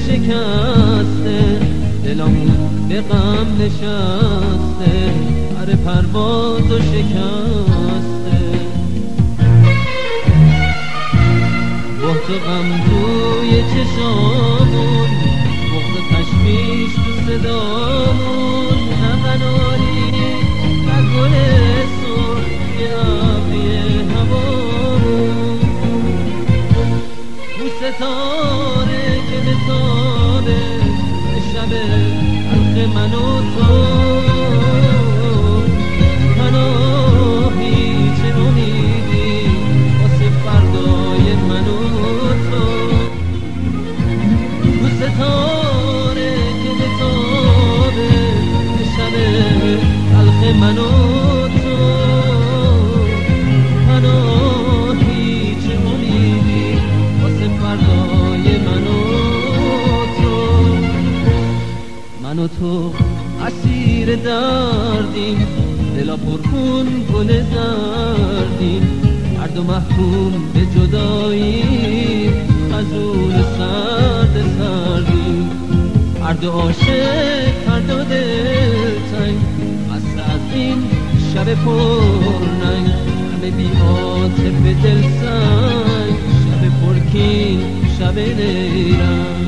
شکسته، دلمون به غم نشسته، پر پرواز و شکسته. بحت و غم توی چشامون، بغض و تشویش تو صدامون، نه قناری نه گل سرخ توی ابری هوامون. اون ستاره که بتابه شب تلخ من و تو، پناهی چه امیدی واسه فردای من و تو. اون ستاره که بتابه شب تلخ من و تو، پناهی چه امیدی واسه فردای من و تو. من و تو اسیر دردیم، دلا پرخون گل زردیم، هر دو محکوم به جدایی، خزون سرد سردیم. هر دو عاشق، هر دو دلتنگ، خسته از این شب پرننگ، همه بی عاطفه دلسنگ، شب پرکین، شب نیرنگ.